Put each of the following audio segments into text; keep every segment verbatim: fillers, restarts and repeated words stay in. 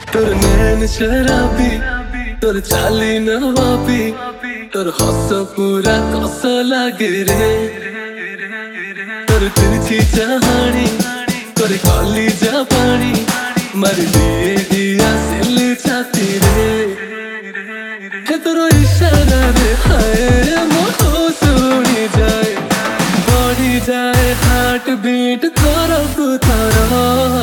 তোর নैन शराबी তোর चाली नवाबी তোর हंस पूरा कस लागे रे তোর तिरछी चाहनी তোর कॉलेजा पानी मर दिए दिया सिल छाती रे है तोर इशारा रे हाय मोह सुनी जाए बढ़ी जाए हार्ट बीट करब तारा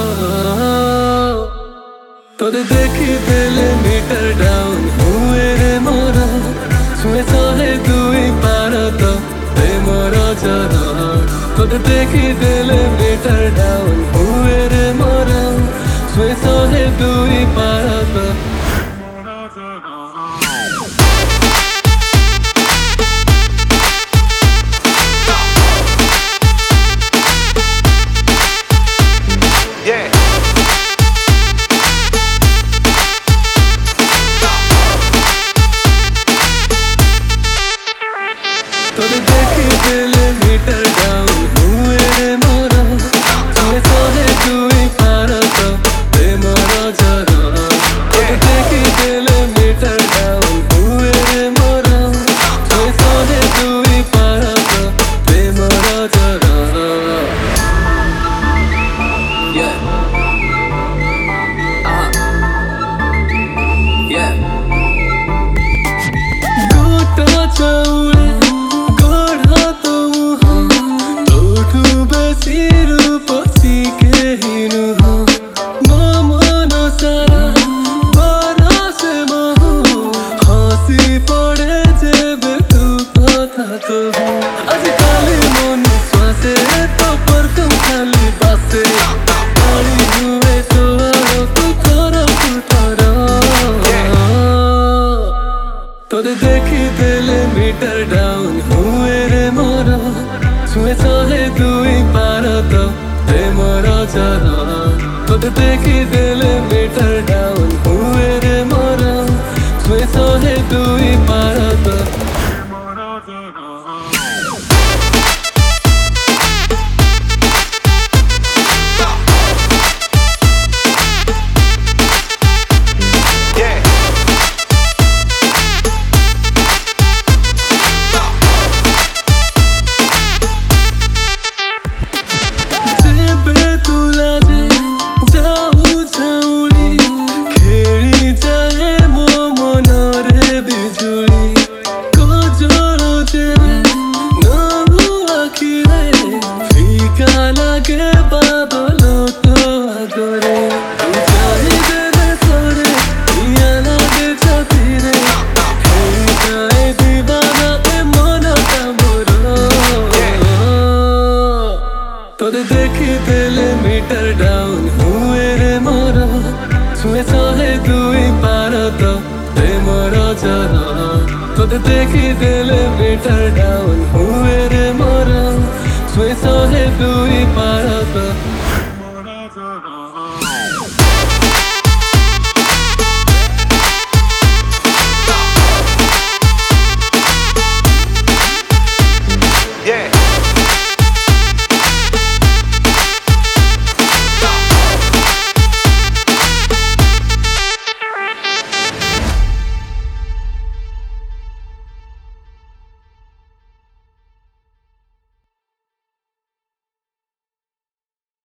तोरे देखी दिल मीटर डाउन हुए रे मोरा छुए सहे दुई पार तो रे मोरा जरा तोरे देखी दिल मीटर डाउन हुए रे मोरा छुए सहे दुई पार तो तोरे देखी दिल मीटर डाउन हुए रे मोरा छुए सहे दुई पार तो रे मोरा जरा तोरे देखी दिल मीटर डाउन हुए रे मोरा छुए सहे दुई पार तो रे मोरा जरा Yeah uh-huh Yeah Goota chaule आजकल मन श्वासे तो पर कम खाली बासे पानी हुए तो आरो तू थोड़ा तू थोड़ा तोरे देखी दिल मीटर डाउन हुए रे मोरा छुए सहे दुई पार तो रे मोरा जरा तोरे देखी दिल मीटर डाउन हुए रे मोरा छुए सहे दुई पार तो तोरे देखी दिल मीटर डाउन हुए रे मोरा छुए सहे दुई पार तो रे मोरा जरा तोरे देखी दिल मीटर डाउन हुए रे मोरा छुए सहे दुई पार